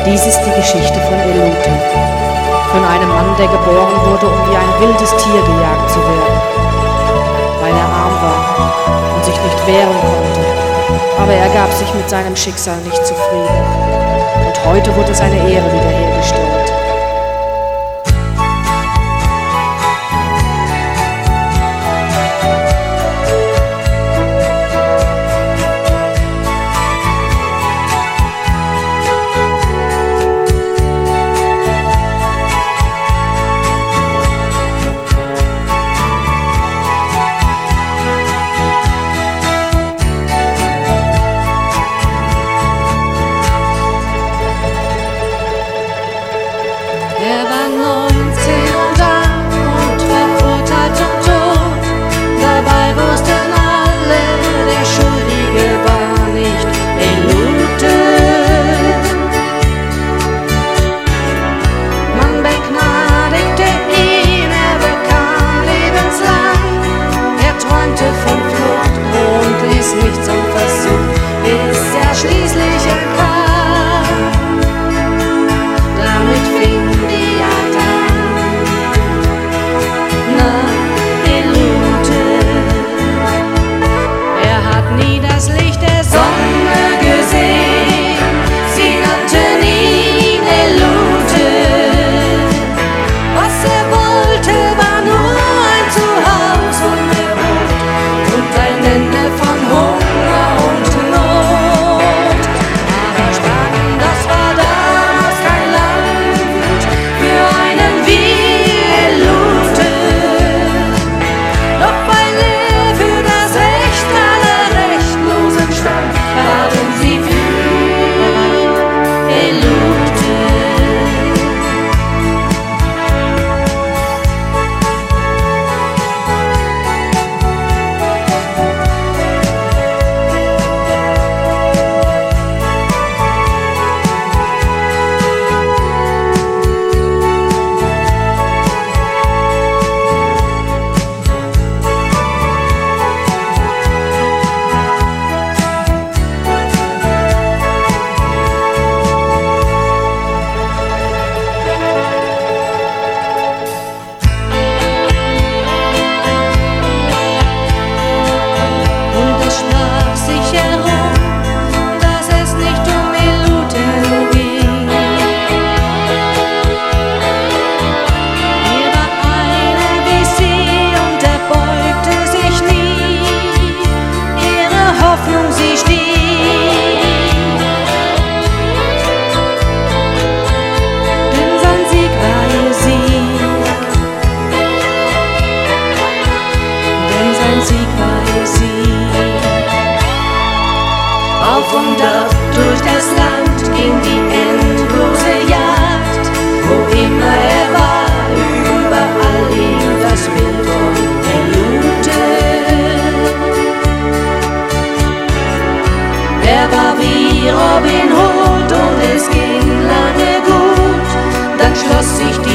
Dies ist die Geschichte von Elute, von einem Mann, der geboren wurde, um wie ein wildes Tier gejagt zu werden, weil er arm war und sich nicht wehren konnte. Aber er gab sich mit seinem Schicksal nicht zufrieden. Und heute wurde seine Ehre wiederhergestellt. Er war 19 und arm und verurteilt zum Tod. Dabei wussten alle, der Schuldige war nicht Elute. Man begnadigte ihn, er bekam lebenslang. Er träumte von Flucht und ließ nichts unversucht, bis er schließlich erkam. Damit fing die Jagd an nach Elute. Er hat nie das Licht der Sonne gesehen, sie nannten ihn Elute. Was er wollte, war nur ein Zuhause und Brot und ein Ende von Hunger und Not. Aber Spanien, das war damals kein Land für einen wie Elute. Doch weil er für das Recht aller Rechtlosen stand, haben sie für Elute. Und es sprach sich herum, dass es nicht um Elute ging. Hier war einer wie sie und er beugte sich nie, ihre Hoffnung sie stieg. Denn sein Sieg war ihr Sieg, denn sein Sieg war ihr Sieg. Auf und ab durch das Land ging die endlose Jagd. Wo immer er war, überall hing das Bild von Elute. Er war wie Robin Hood und es ging lange gut. Dann schloss sich